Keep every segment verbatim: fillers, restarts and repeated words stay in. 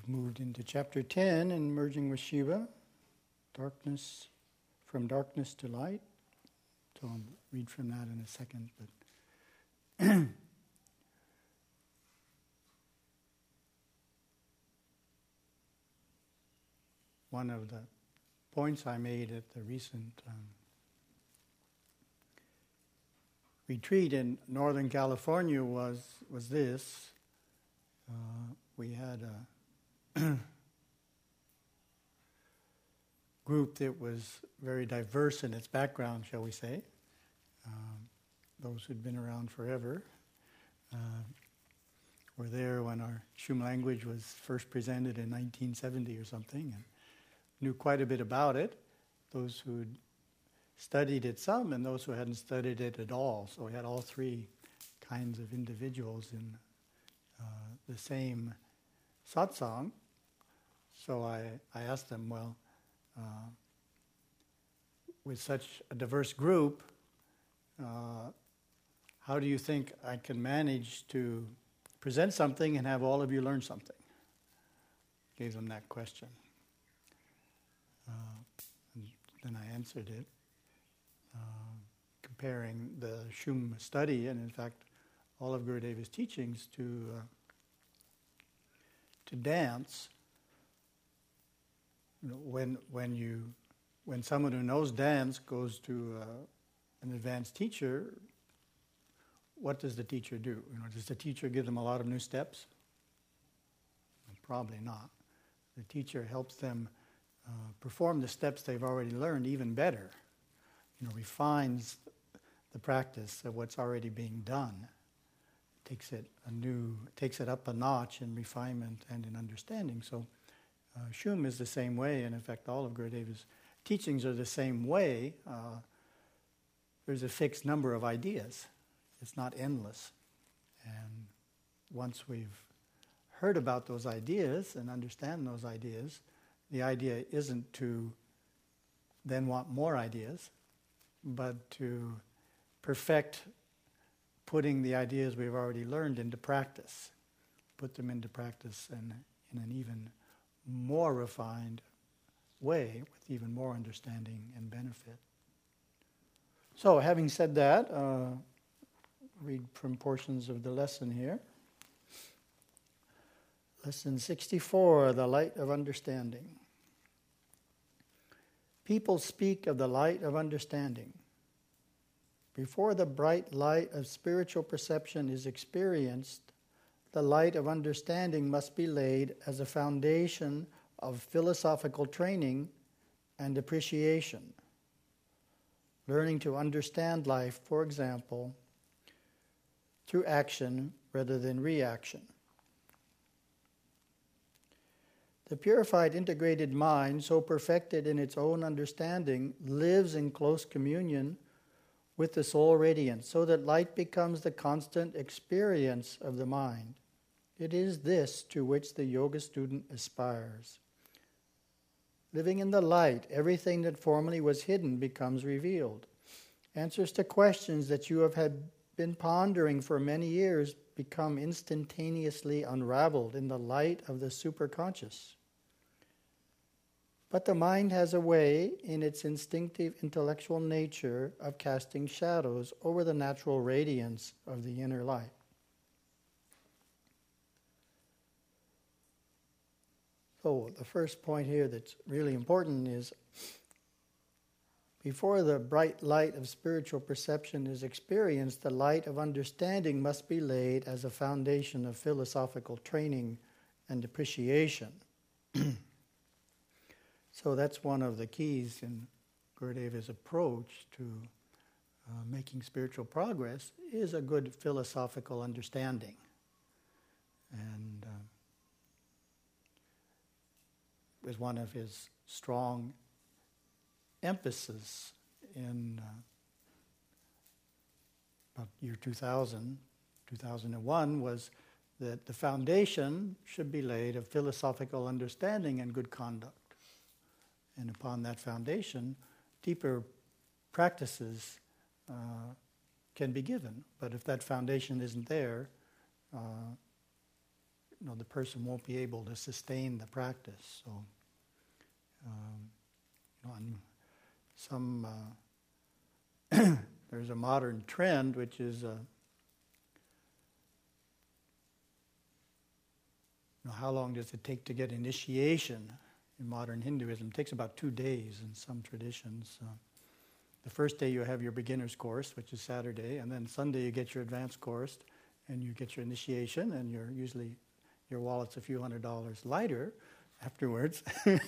We've moved into chapter ten in Merging with Shiva, darkness, from darkness to light. So I'll read from that in a second. But one of the points I made at the recent um, retreat in Northern California was was this. Uh, we had a group that was very diverse in its background, shall we say. Um, those who'd been around forever uh, were there when our Shum language was first presented in nineteen seventy or something, and knew quite a bit about it. Those who'd studied it some, and those who hadn't studied it at all. So we had all three kinds of individuals in uh, the same satsang. So I, I asked them, well, uh, with such a diverse group, uh, how do you think I can manage to present something and have all of you learn something? Gave them that question. Uh, and then I answered it, uh, comparing the Shum study, and in fact, all of Gurudeva's teachings to uh, to dance. You know, when when you when someone who knows dance goes to uh, an advanced teacher, what does the teacher do? You know, does the teacher give them a lot of new steps? Probably not. The teacher helps them uh, perform the steps they've already learned even better. You know, refines the practice of what's already being done. Takes it a new, takes it up a notch in refinement and in understanding. So, uh, Shum is the same way, and in fact, all of Gurudeva's teachings are the same way. Uh, there's a fixed number of ideas. It's not endless. And once we've heard about those ideas and understand those ideas, the idea isn't to then want more ideas, but to perfect putting the ideas we've already learned into practice, put them into practice in, in an even more refined way with even more understanding and benefit. So, having said that, uh, read from portions of the lesson here. Lesson sixty-four, the light of understanding. People speak of the light of understanding. Before the bright light of spiritual perception is experienced, the light of understanding must be laid as a foundation of philosophical training and appreciation. Learning to understand life, for example, through action rather than reaction. The purified integrated mind, so perfected in its own understanding, lives in close communion with the soul radiance, so that light becomes the constant experience of the mind. It is this to which the yoga student aspires. Living in the light, everything that formerly was hidden becomes revealed. Answers to questions that you have had been pondering for many years become instantaneously unraveled in the light of the superconscious. But the mind has a way, in its instinctive intellectual nature, of casting shadows over the natural radiance of the inner light. So the first point here that's really important is, before the bright light of spiritual perception is experienced, the light of understanding must be laid as a foundation of philosophical training and appreciation. So that's one of the keys in Gurudeva's approach to uh, making spiritual progress, is a good philosophical understanding. And uh, was one of his strong emphasis in uh, about year two thousand, two thousand one, was that the foundation should be laid of philosophical understanding and good conduct. And upon that foundation, deeper practices uh, can be given. But if that foundation isn't there, uh, you know, the person won't be able to sustain the practice. So, um, you know, on some uh, there's a modern trend which is, uh, you know, how long does it take to get initiation in modern Hinduism? It takes about two days in some traditions. Uh, the first day you have your beginner's course, which is Saturday, and then Sunday you get your advanced course, and you get your initiation, and you're usually, your wallet's a few hundred dollars lighter afterwards.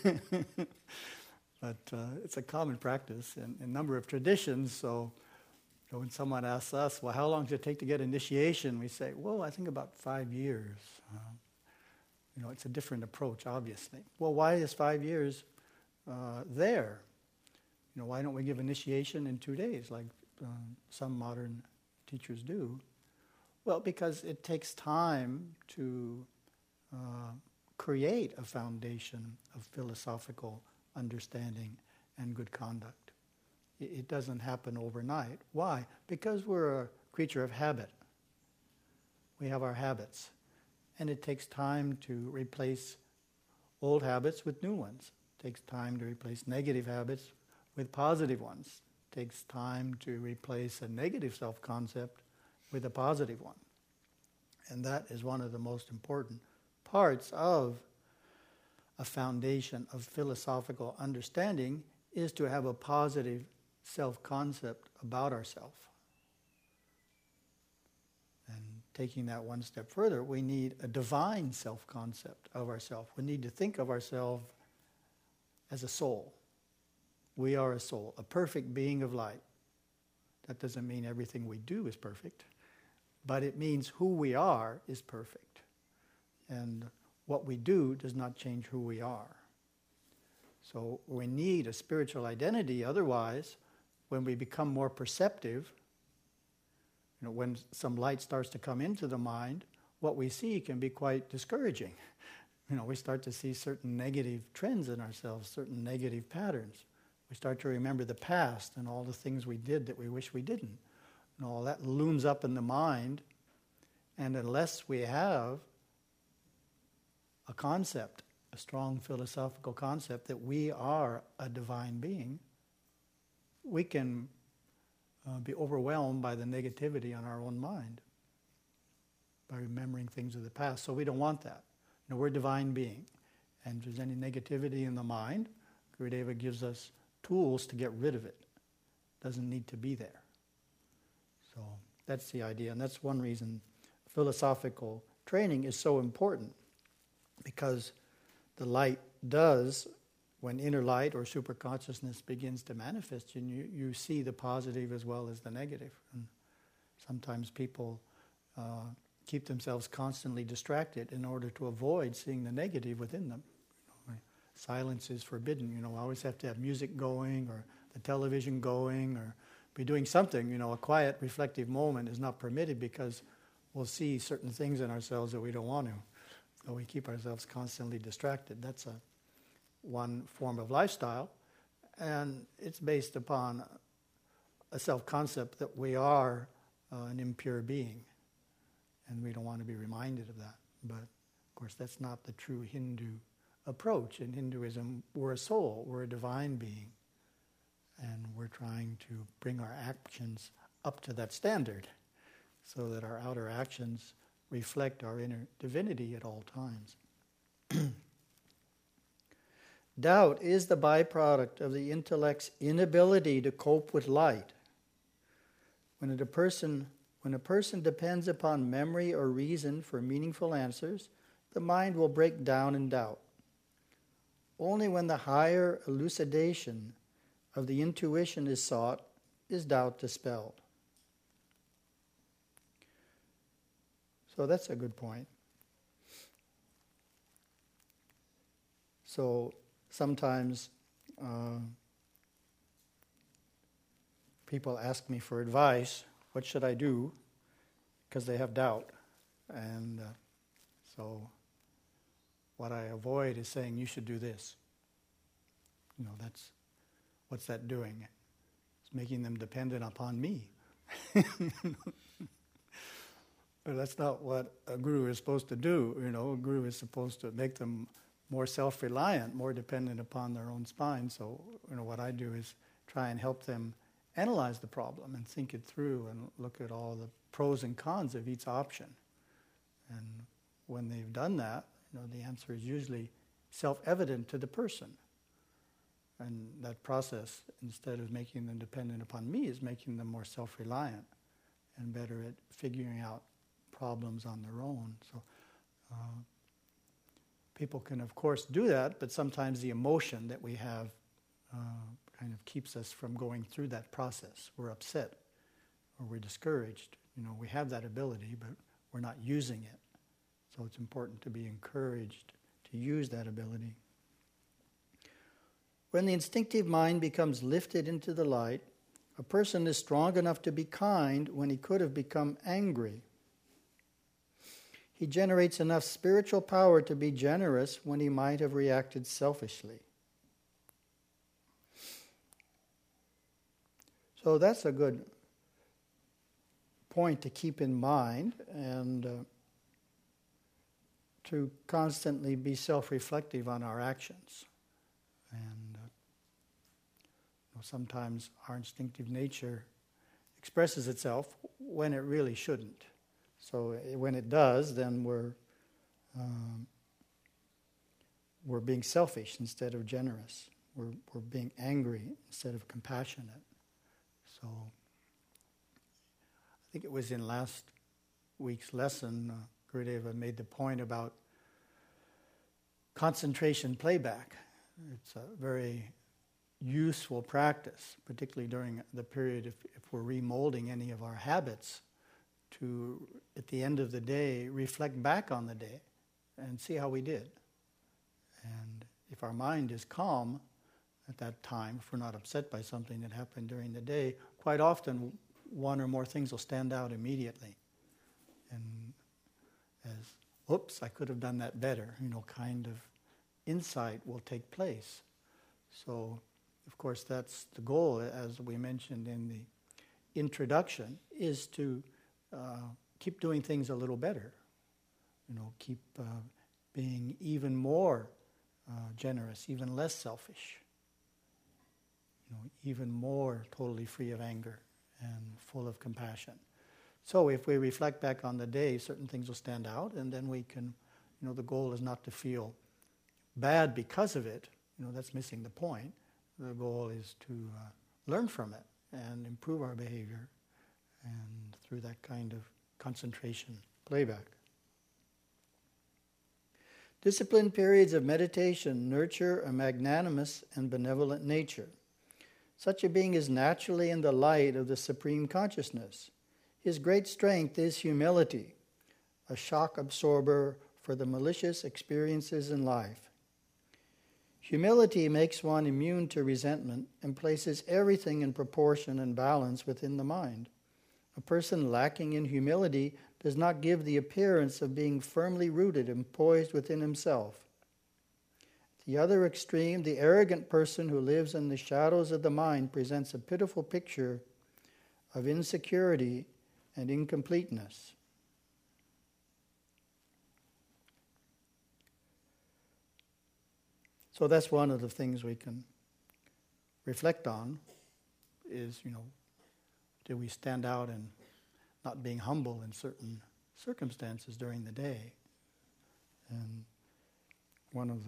But uh, it's a common practice in a number of traditions. So you know, when someone asks us, well, how long does it take to get initiation? We say, well, I think about five years. Uh, you know, it's a different approach, obviously. Well, why is five years uh, there? You know, why don't we give initiation in two days like uh, some modern teachers do? Well, because it takes time to uh, create a foundation of philosophical understanding and good conduct. It, it doesn't happen overnight. Why? Because we're a creature of habit. We have our habits. And it takes time to replace old habits with new ones. It takes time to replace negative habits with positive ones. It takes time to replace a negative self-concept with a positive one. And that is one of the most important parts of a foundation of philosophical understanding, is to have a positive self-concept about ourselves. And taking that one step further, we need a divine self-concept of ourselves. We need to think of ourselves as a soul. We are a soul, a perfect being of light. That doesn't mean everything we do is perfect, but it means who we are is perfect. And what we do does not change who we are. So we need a spiritual identity, otherwise, when we become more perceptive, you know, when some light starts to come into the mind, what we see can be quite discouraging. You know, we start to see certain negative trends in ourselves, certain negative patterns. We start to remember the past and all the things we did that we wish we didn't. And all that looms up in the mind, and unless we have a concept, a strong philosophical concept that we are a divine being, we can uh, be overwhelmed by the negativity on our own mind, by remembering things of the past. So we don't want that. You know, we're a divine being. And if there's any negativity in the mind, Gurudeva gives us tools to get rid of it. It doesn't need to be there. So that's the idea. And that's one reason philosophical training is so important. Because the light does, when inner light or superconsciousness begins to manifest, and you, you see the positive as well as the negative. And sometimes people uh, keep themselves constantly distracted in order to avoid seeing the negative within them. You know, silence is forbidden. You know, I always have to have music going or the television going or be doing something. You know, a quiet, reflective moment is not permitted because we'll see certain things in ourselves that we don't want to. So we keep ourselves constantly distracted. That's a one form of lifestyle, and it's based upon a self-concept that we are uh, an impure being, and we don't want to be reminded of that. But of course, that's not the true Hindu approach. In Hinduism, we're a soul, we're a divine being, and we're trying to bring our actions up to that standard so that our outer actions reflect our inner divinity at all times. Doubt is the byproduct of the intellect's inability to cope with light. When a person, when a person depends upon memory or reason for meaningful answers, the mind will break down in doubt. Only when the higher elucidation of the intuition is sought is doubt dispelled. So that's a good point. So sometimes uh, people ask me for advice. What should I do? Because they have doubt. And uh, so what I avoid is saying, you should do this. You know, that's, what's that doing? It's making them dependent upon me. But that's not what a guru is supposed to do. You know, a guru is supposed to make them more self-reliant, more dependent upon their own spine. So, you know, what I do is try and help them analyze the problem and think it through and look at all the pros and cons of each option. And when they've done that, you know, the answer is usually self-evident to the person. And that process, instead of making them dependent upon me, is making them more self-reliant and better at figuring out problems on their own. So uh, people can, of course, do that, but sometimes the emotion that we have uh, kind of keeps us from going through that process. We're upset or we're discouraged. You know, we have that ability, but we're not using it. So it's important to be encouraged to use that ability. When the instinctive mind becomes lifted into the light, a person is strong enough to be kind when he could have become angry. He generates enough spiritual power to be generous when he might have reacted selfishly. So that's a good point to keep in mind, and uh, to constantly be self-reflective on our actions. And uh, you know, sometimes our instinctive nature expresses itself when it really shouldn't. So when it does, then we're um, we're being selfish instead of generous. We're we're being angry instead of compassionate. So I think it was in last week's lesson, uh, Gurudeva made the point about concentration playback. It's a very useful practice, particularly during the period if, if we're remolding any of our habits, to, at the end of the day, reflect back on the day and see how we did. And if our mind is calm at that time, if we're not upset by something that happened during the day, quite often one or more things will stand out immediately. And as, oops, I could have done that better, you know, kind of insight will take place. So, of course, that's the goal, as we mentioned in the introduction, is to uh, keep doing things a little better. You know, keep uh, being even more uh, generous, even less selfish. You know, even more totally free of anger and full of compassion. So if we reflect back on the day, certain things will stand out, and then we can, you know, the goal is not to feel bad because of it. You know, that's missing the point. The goal is to uh, learn from it and improve our behavior, and through that kind of concentration playback. Disciplined periods of meditation nurture a magnanimous and benevolent nature. Such a being is naturally in the light of the Supreme Consciousness. His great strength is humility, a shock absorber for the malicious experiences in life. Humility makes one immune to resentment and places everything in proportion and balance within the mind. A person lacking in humility does not give the appearance of being firmly rooted and poised within himself. At the other extreme, the arrogant person who lives in the shadows of the mind presents a pitiful picture of insecurity and incompleteness. So that's one of the things we can reflect on is, you know, do we stand out in not being humble in certain circumstances during the day? And one of the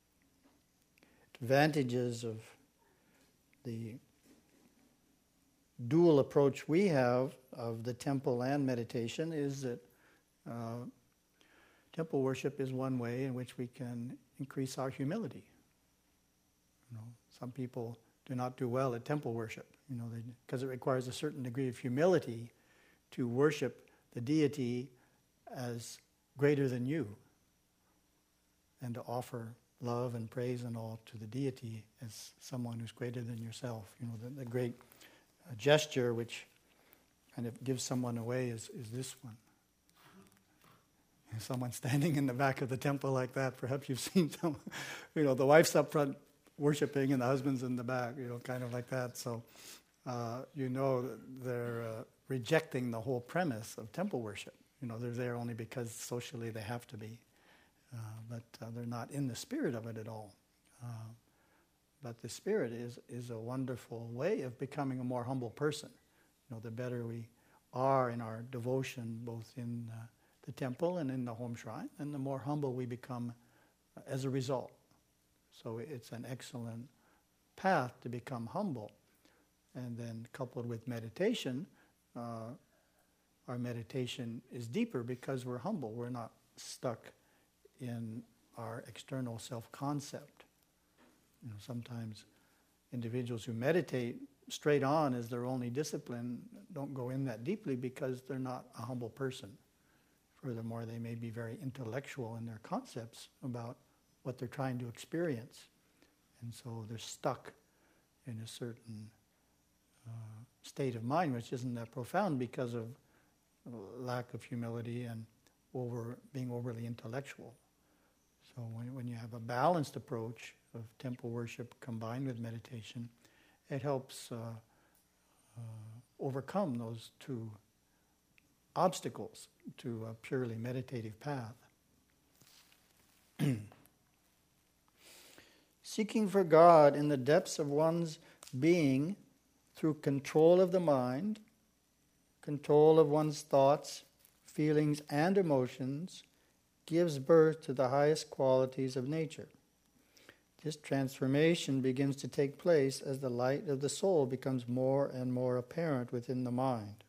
advantages of the dual approach we have of the temple and meditation is that uh, temple worship is one way in which we can increase our humility. You know, some people do not do well at temple worship, you know, because it requires a certain degree of humility to worship the deity as greater than you, and to offer love and praise and all to the deity as someone who's greater than yourself. You know, the, the great uh, gesture which kind of gives someone away is, is this one. And someone standing in the back of the temple like that, perhaps you've seen some, you know, the wife's up front worshiping and the husband's in the back, you know, kind of like that. So uh, you know they're uh, rejecting the whole premise of temple worship. You know, they're there only because socially they have to be. Uh, but uh, they're not in the spirit of it at all. Uh, but the spirit is, is a wonderful way of becoming a more humble person. You know, the better we are in our devotion, both in uh, the temple and in the home shrine, and the more humble we become uh, as a result. So it's an excellent path to become humble. And then coupled with meditation, uh, our meditation is deeper because we're humble. We're not stuck in our external self-concept. You know, sometimes individuals who meditate straight on as their only discipline don't go in that deeply because they're not a humble person. Furthermore, they may be very intellectual in their concepts about what they're trying to experience. And so they're stuck in a certain uh, state of mind which isn't that profound because of lack of humility and over being overly intellectual. So when, when you have a balanced approach of temple worship combined with meditation, it helps uh, uh, overcome those two obstacles to a purely meditative path. Seeking for God in the depths of one's being through control of the mind, control of one's thoughts, feelings, and emotions gives birth to the highest qualities of nature. This transformation begins to take place as the light of the soul becomes more and more apparent within the mind.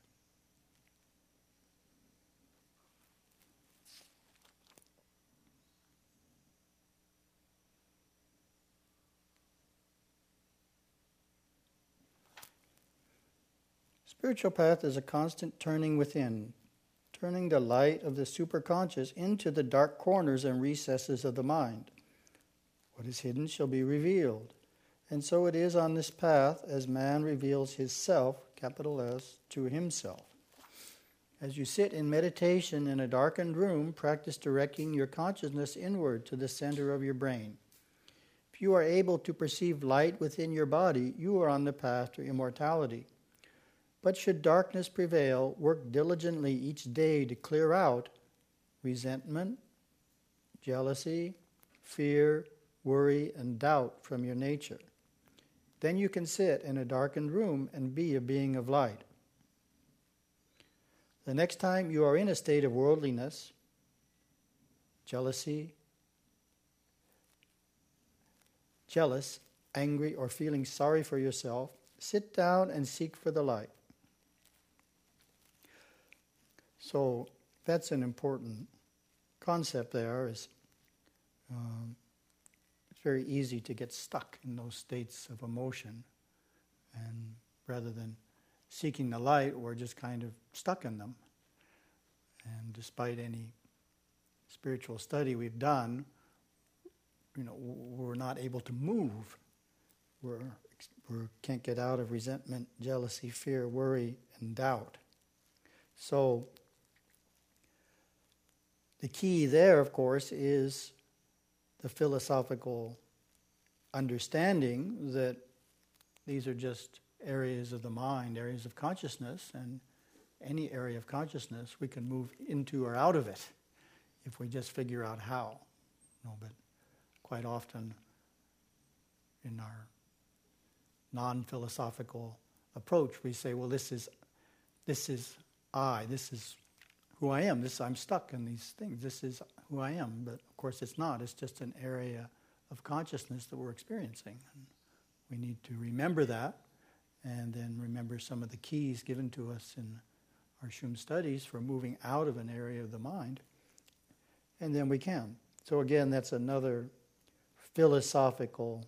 Spiritual path is a constant turning within, turning the light of the superconscious into the dark corners and recesses of the mind. What is hidden shall be revealed. And so it is on this path as man reveals his self, capital S, to himself. As you sit in meditation in a darkened room, practice directing your consciousness inward to the center of your brain. If you are able to perceive light within your body, you are on the path to immortality. But should darkness prevail, work diligently each day to clear out resentment, jealousy, fear, worry, and doubt from your nature. Then you can sit in a darkened room and be a being of light. The next time you are in a state of worldliness, jealousy, jealous, angry, or feeling sorry for yourself, sit down and seek for the light. So that's an important concept there. Is um, it's very easy to get stuck in those states of emotion, and rather than seeking the light, we're just kind of stuck in them. And despite any spiritual study we've done, you know, we're not able to move. We're we can't get out of resentment, jealousy, fear, worry, and doubt. So the key there, of course, is the philosophical understanding that these are just areas of the mind, areas of consciousness, and any area of consciousness we can move into or out of it if we just figure out how. No, but quite often in our non-philosophical approach, we say, well, this is this is I, this is who I am, this I'm stuck in these things, this is who I am. But of course it's not, it's just an area of consciousness that we're experiencing. And we need to remember that, and then remember some of the keys given to us in our Shum studies for moving out of an area of the mind, and then we can. So again, that's another philosophical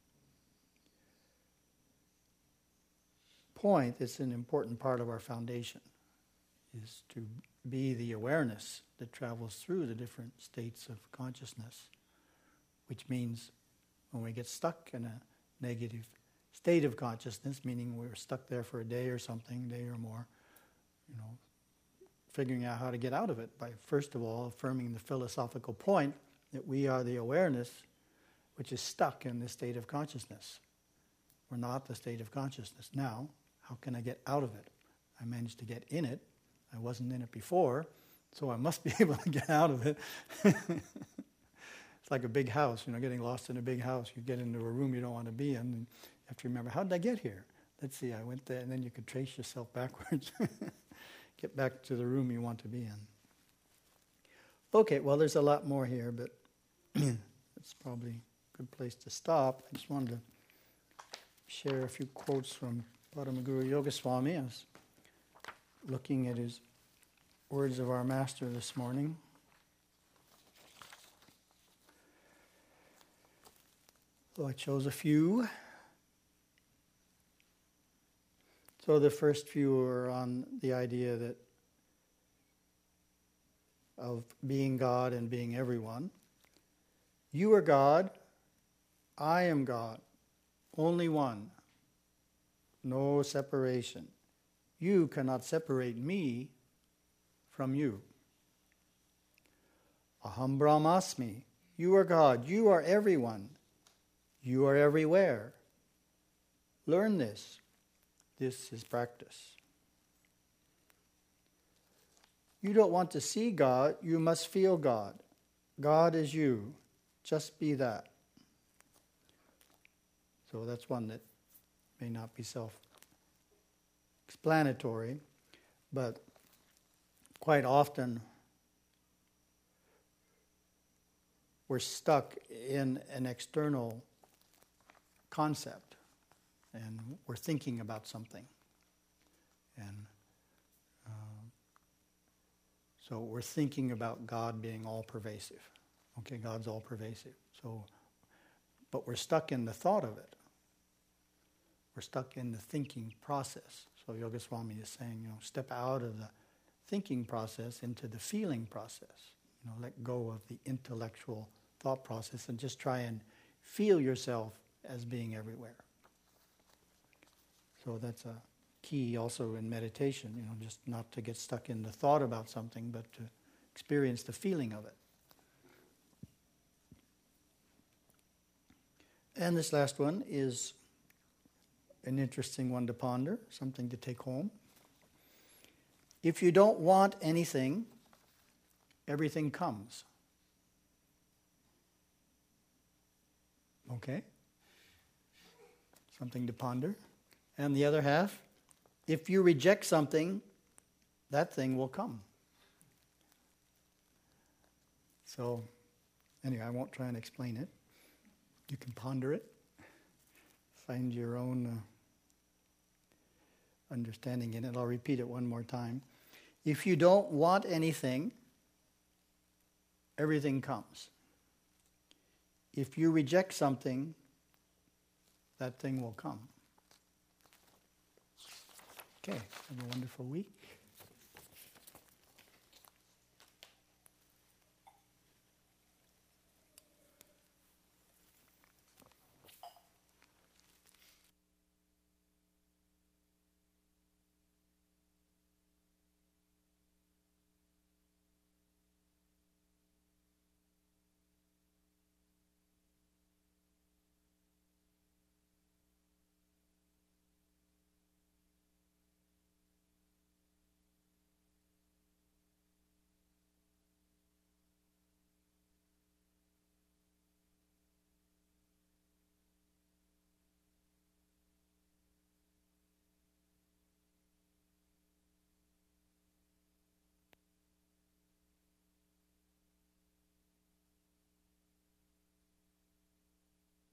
point. It's an important part of our foundation, is to be the awareness that travels through the different states of consciousness, which means when we get stuck in a negative state of consciousness, meaning we're stuck there for a day or something, day or more, you know, figuring out how to get out of it by, first of all, affirming the philosophical point that we are the awareness which is stuck in this state of consciousness. We're not the state of consciousness. Now, how can I get out of it? I managed to get in it. I wasn't in it before, So I must be able to get out of it. It's like a big house, you know, getting lost in a big house. You get into a room you don't want to be in, and you have to remember, how did I get here? Let's see, I went there, and then you could trace yourself backwards. Get back to the room you want to be in. Okay, well, there's a lot more here, but it's probably a good place to stop. I just wanted to share a few quotes from Paramaguru Yogaswami. I was looking at his words of our Master this morning. So I chose a few. So the first few are on the idea that of being God and being everyone. You are God, I am God, only one, no separation. You cannot separate me from you. Aham Brahmasmi, you are God, you are everyone, you are everywhere. Learn this. This is practice. You don't want to see God, you must feel God. God is you. Just be that. So that's one that may not be self-explanatory, but quite often we're stuck in an external concept and we're thinking about something. And uh, so we're thinking about God being all-pervasive. Okay, God's all-pervasive. So, but we're stuck in the thought of it. We're stuck in the thinking process. So Yoga Swami is saying, you know, step out of the thinking process into the feeling process. You know, let go of the intellectual thought process and just try and feel yourself as being everywhere. So that's a key also in meditation, you know, just not to get stuck in the thought about something, but to experience the feeling of it. And this last one is an interesting one to ponder, something to take home. If you don't want anything, everything comes. Okay? Something to ponder. And the other half, if you reject something, that thing will come. So, anyway, I won't try and explain it. You can ponder it, find your own uh, understanding in it. I'll repeat it one more time. If you don't want anything, everything comes. If you reject something, that thing will come. Okay, have a wonderful week.